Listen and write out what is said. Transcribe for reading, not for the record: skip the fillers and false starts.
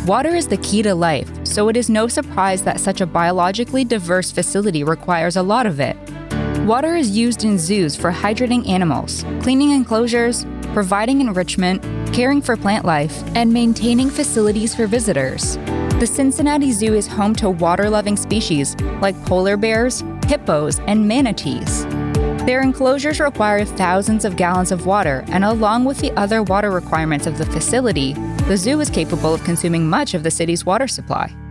Water is the key to life, so it is no surprise that such a biologically diverse facility requires a lot of it. Water is used in zoos for hydrating animals, cleaning enclosures, providing enrichment, caring for plant life, and maintaining facilities for visitors. The Cincinnati Zoo is home to water-loving species like polar bears, hippos, and manatees. Their enclosures require thousands of gallons of water, and along with the other water requirements of the facility, the zoo is capable of consuming much of the city's water supply.